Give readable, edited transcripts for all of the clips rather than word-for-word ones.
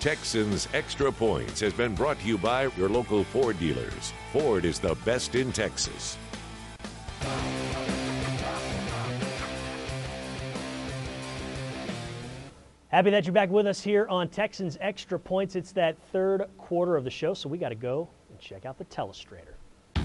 Texans Extra Points has been brought to you by your local Ford dealers. Ford is the best in Texas. Happy that you're back with us here on Texans Extra Points. It's that third quarter of the show, so we got to go and check out the telestrator.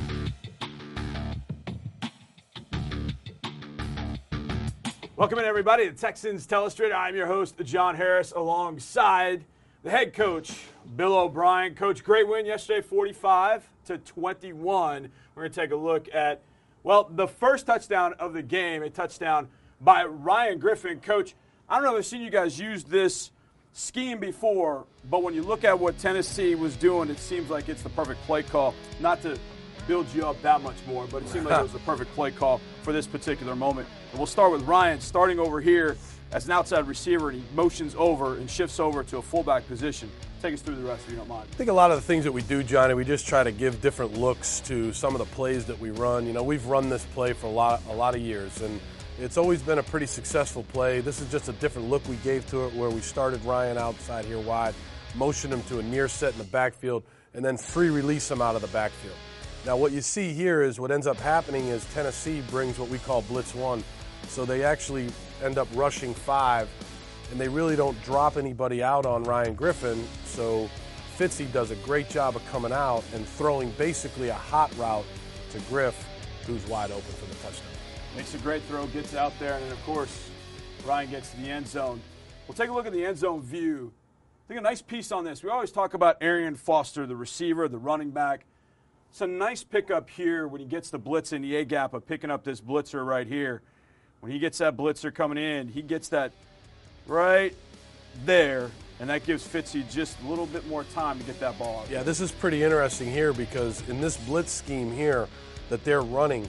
Welcome in, everybody, to Texans Telestrator. I'm your host, John Harris, alongside the head coach, Bill O'Brien. Coach, great win yesterday, 45-21. We're going to take a look at, well, the first touchdown of the game, a touchdown by Ryan Griffin. Coach, I don't know if I've seen you guys use this scheme before, but when you look at what Tennessee was doing, it seems like it's the perfect play call. Not to build you up that much more, but it seemed like it was the perfect play call for this particular moment. And we'll start with Ryan starting over here as an outside receiver, and he motions over and shifts over to a fullback position. Take us through the rest if you don't mind. I think a lot of the things that we do, Johnny, we just try to give different looks to some of the plays that we run. You know, we've run this play for a lot of years, and it's always been a pretty successful play. This is just a different look we gave to it, where we started Ryan outside here wide, motioned him to a near set in the backfield, and then free release him out of the backfield. Now what you see here is what ends up happening is Tennessee brings what we call blitz one. So they actually end up rushing 5, and they really don't drop anybody out on Ryan Griffin. So Fitzy does a great job of coming out and throwing basically a hot route to Griff, who's wide open for the touchdown. Makes a great throw, gets out there, and then, of course, Ryan gets to the end zone. We'll take a look at the end zone view. I think a nice piece on this. We always talk about Arian Foster, the receiver, the running back. It's a nice pickup here when he gets the blitz in the A-gap of picking up this blitzer right here. When he gets that blitzer coming in, he gets that right there, and that gives Fitzy just a little bit more time to get that ball out. Yeah, this is pretty interesting here because in this blitz scheme here that they're running,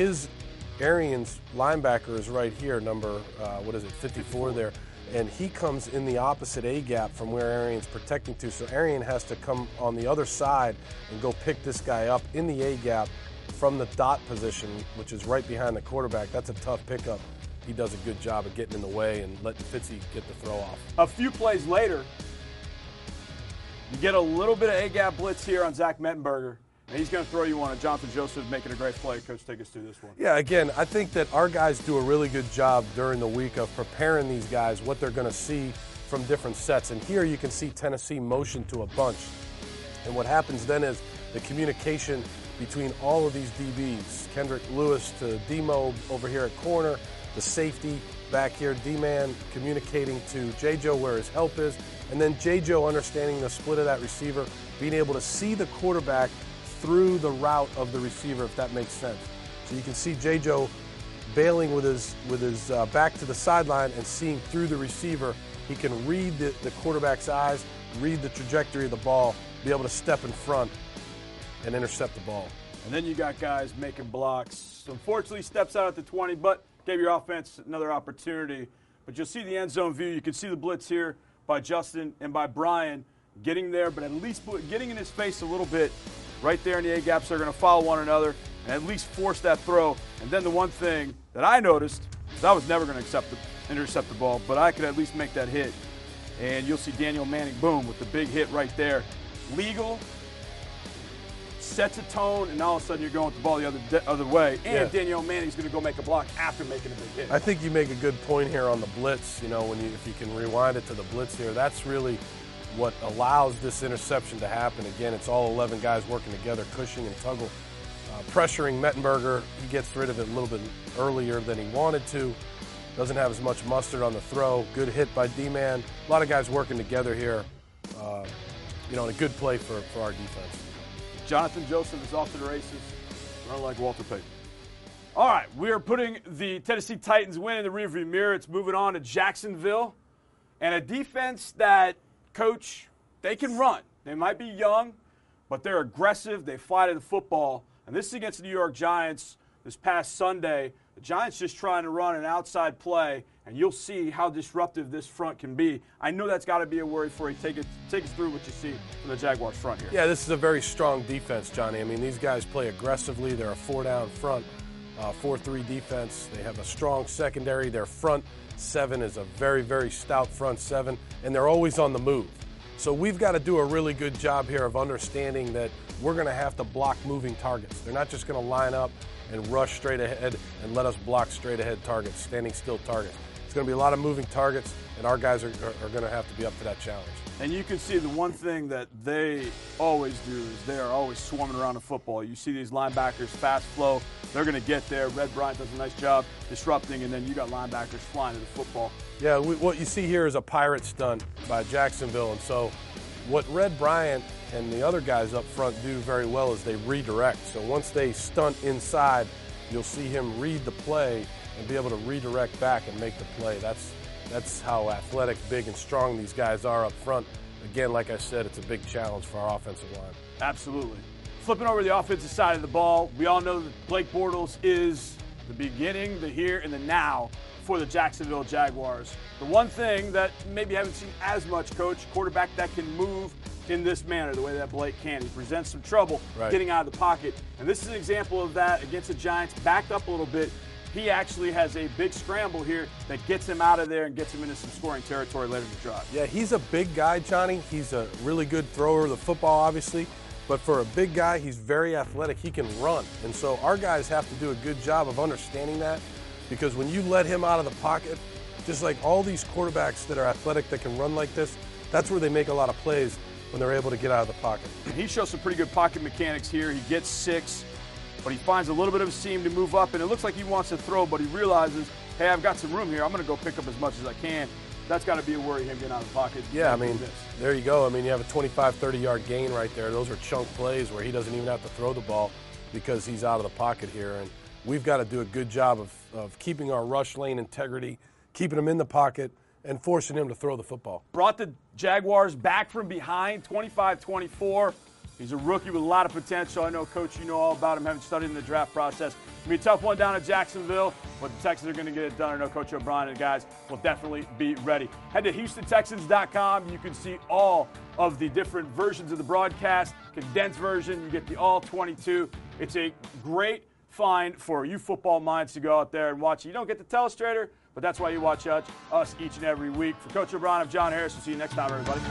Arian's linebacker is right here, number, 54 there. And he comes in the opposite A-gap from where Arian's protecting to. So Arian has to come on the other side and go pick this guy up in the A-gap from the dot position, which is right behind the quarterback. That's a tough pickup. He does a good job of getting in the way and letting Fitzy get the throw off. A few plays later, you get a little bit of A-gap blitz here on Zach Mettenberger. And he's going to throw you one. And Jonathan Joseph making a great play. Coach, take us through this one. Yeah, again, I think that our guys do a really good job during the week of preparing these guys, what they're going to see from different sets. And here you can see Tennessee motion to a bunch. And what happens then is the communication between all of these DBs, Kendrick Lewis to Demo over here at corner, the safety back here, D-Man communicating to J-Joe where his help is, and then J-Joe understanding the split of that receiver, being able to see the quarterback through the route of the receiver, if that makes sense. So you can see J-Joe bailing with his back to the sideline and seeing through the receiver. He can read the quarterback's eyes, read the trajectory of the ball, be able to step in front and intercept the ball. And then you got guys making blocks. Unfortunately, steps out at the 20, but gave your offense another opportunity. But you'll see the end zone view. You can see the blitz here by Justin and by Brian getting there, but at least getting in his face a little bit. Right there in the A-gaps, they're going to follow one another and at least force that throw. And then the one thing that I noticed is I was never going to intercept the ball, but I could at least make that hit. And you'll see Daniel Manning, boom, with the big hit right there. Legal, sets a tone, and all of a sudden you're going with the ball the other way. And yeah, Daniel Manning's going to go make a block after making a big hit. I think you make a good point here on the blitz. You know, if you can rewind it to the blitz here, that's really what allows this interception to happen. Again, it's all 11 guys working together, Cushing and Tuggle, pressuring Mettenberger. He gets rid of it a little bit earlier than he wanted to. Doesn't have as much mustard on the throw. Good hit by D-Man. A lot of guys working together here. And a good play for our defense. Jonathan Joseph is off to the races, unlike Walter Payton. All right, we are putting the Tennessee Titans win in the rearview mirror. It's moving on to Jacksonville, and a defense that, Coach, they can run. They might be young, but they're aggressive. They fly to the football. And this is against the New York Giants this past Sunday. The Giants just trying to run an outside play, and you'll see how disruptive this front can be. I know that's got to be a worry for you. Take us through what you see from the Jaguars front here. Yeah, this is a very strong defense, Johnny. I mean, these guys play aggressively. They're a four-down front, 4-3 defense. They have a strong secondary. Their front seven is a very, very stout front seven, and they're always on the move. So we've got to do a really good job here of understanding that we're going to have to block moving targets. They're not just going to line up and rush straight ahead and let us block straight ahead targets, standing still targets. It's going to be a lot of moving targets, and our guys are going to have to be up to that challenge. And you can see the one thing that they always do is they are always swarming around the football. You see these linebackers, fast flow. They're going to get there. Red Bryant does a nice job disrupting, and then you got linebackers flying to the football. Yeah, what you see here is a pirate stunt by Jacksonville. And so what Red Bryant and the other guys up front do very well is they redirect. So once they stunt inside, you'll see him read the play and be able to redirect back and make the play. That's how athletic, big, and strong these guys are up front. Again, like I said, it's a big challenge for our offensive line. Absolutely. Flipping over to the offensive side of the ball, we all know that Blake Bortles is the beginning, the here, and the now for the Jacksonville Jaguars. The one thing that maybe haven't seen as much, Coach, quarterback that can move in this manner, the way that Blake can. He presents some trouble getting out of the pocket. And this is an example of that against the Giants, backed up a little bit. He actually has a big scramble here that gets him out of there and gets him into some scoring territory later in the drive. Yeah, he's a big guy, Johnny. He's a really good thrower of the football, obviously. But for a big guy, he's very athletic. He can run. And so our guys have to do a good job of understanding that, because when you let him out of the pocket, just like all these quarterbacks that are athletic that can run like this, that's where they make a lot of plays, when they're able to get out of the pocket. He shows some pretty good pocket mechanics here. He gets 6. But he finds a little bit of a seam to move up, and it looks like he wants to throw, but he realizes, hey, I've got some room here. I'm going to go pick up as much as I can. That's got to be a worry, him getting out of the pocket. Yeah, I mean, there you go. I mean, you have a 25, 30-yard gain right there. Those are chunk plays where he doesn't even have to throw the ball because he's out of the pocket here. And we've got to do a good job of keeping our rush lane integrity, keeping him in the pocket, and forcing him to throw the football. Brought the Jaguars back from behind, 25-24. He's a rookie with a lot of potential. I know, Coach, you know all about him, having studied in the draft process. It's going to be a tough one down at Jacksonville, but the Texans are going to get it done. I know Coach O'Brien and the guys will definitely be ready. Head to HoustonTexans.com. You can see all of the different versions of the broadcast. Condensed version, you get the all 22. It's a great find for you football minds to go out there and watch. You don't get the telestrator, but that's why you watch us each and every week. For Coach O'Brien, I'm John Harris. We'll see you next time, everybody.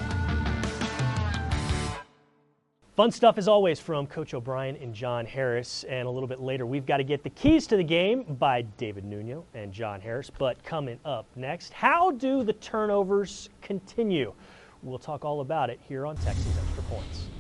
Fun stuff as always from Coach O'Brien and John Harris. And a little bit later, we've got to get the keys to the game by David Nuno and John Harris. But coming up next, how do the turnovers continue? We'll talk all about it here on Texans Extra Points.